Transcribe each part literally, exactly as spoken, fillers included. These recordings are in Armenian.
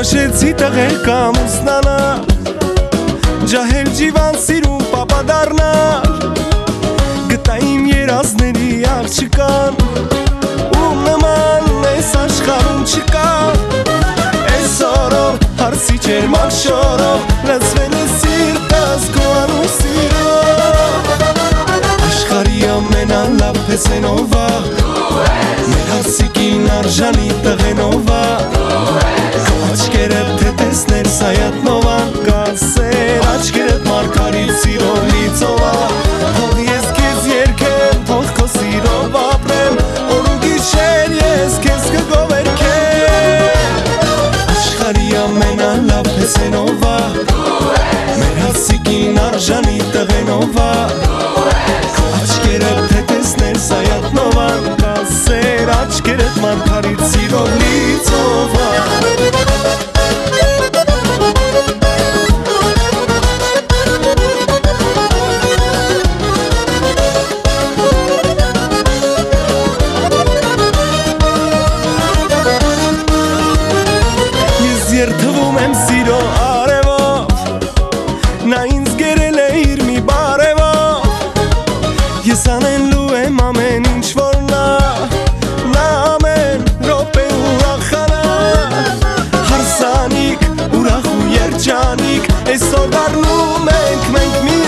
Քաշեցի տղեր կամ ուսնանալ, ջահել ջիվան սիրում պապադառնալ, գտա իմ երազների աղջկան, ում նման այս աշխարհում չկա, այսօրով հարսի ջերմակ շորով, լցվել է սիրտս քո անուսիրով, աշխարհի ամենալավ փեսենովա, մեր հարսիկին արժանի տղենովա, աչքերդ թե տեսներ Սայաթնովան, կասեր աչքերդ Մարգարիտ սիրով լիցովա, թող ես քեզ երգեմ, թող քո սիրով ապրեմ, օր ու գիշեր ես քեզ կգովերքեմ, աշխարհի ամենալավ փեսենովա, մեր հասիկին արժանի տղենովա, աչքերդ թե տեսներ Սայաթնովան, կասեր աչքերդ Մարգարիտ սիրով լիցովա. Երթվում եմ սիրո արևով, նա ինձ գերել է իր մի բարևով, ես անելու եմ ամեն ինչ որ նա, նա ամեն րոպե ուրախանա, հարսանիք, ուրախ ու երջանիկ, այսօր դառնում ենք մենք մի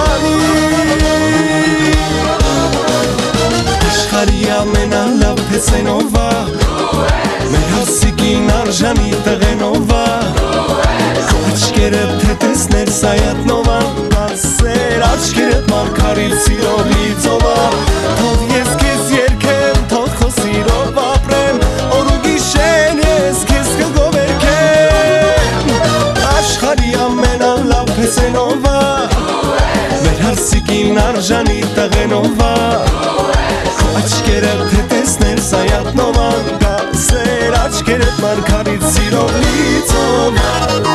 ընտանիք, աշխարհի ամենալավ փեսենովա, մեր հասիկին արժանի տղենովա, աչքերդ թե տեսներ Սայաթնովան, կասեր աչքերդ Մարգարիտ սիրով լիցովա, թող ես քեզ երգեմ, թող քո սիրով ապրեմ, օր ու գիշեր ես քեզ կգովերքեմ, աշխարհի ամենալավ փեսենովա, մեր հարսիկին արժանի տղենովա, աչքերդ թե տեսներ Սայաթնովան, կասեր աչքերդ Մարգարիտ սիրով լիցովա.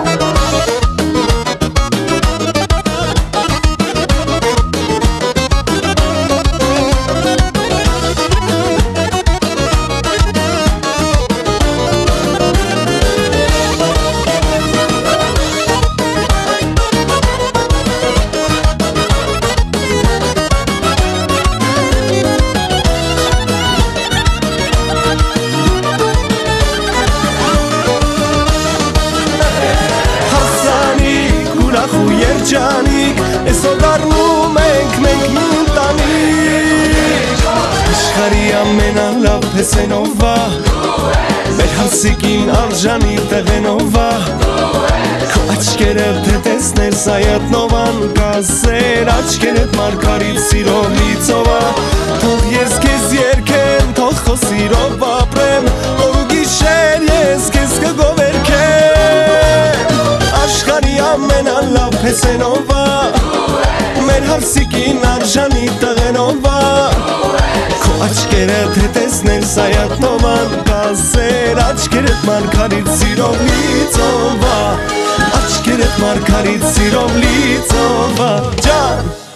Երջանիկ, այսօր դառնում ենք մենք մի ընտանիք, աշխարհի ամենալավ փեսենովա, մեր հասիկին արժանի տղենովա, քո աչքերդ թե տեսներ Սայաթնովան, կասեր աչքերդ Մարգարիտ սիրով լիցովա, թող ես քեզ երգեմ, թող քո սիրով ապրեմ, օր ու գիշեր ես քեզ կգովերքեմ, աշխարհի ամենալավ փեսենովա, մեր հարսիկին արժանի տղենովա, քո աչքերդ թե տեսներ Սայաթնովան, կասեր աչքերդ Մարգարիտ սիրով լիցովա, աչքերդ Մարգարիտ սիրով լիցովա, ջան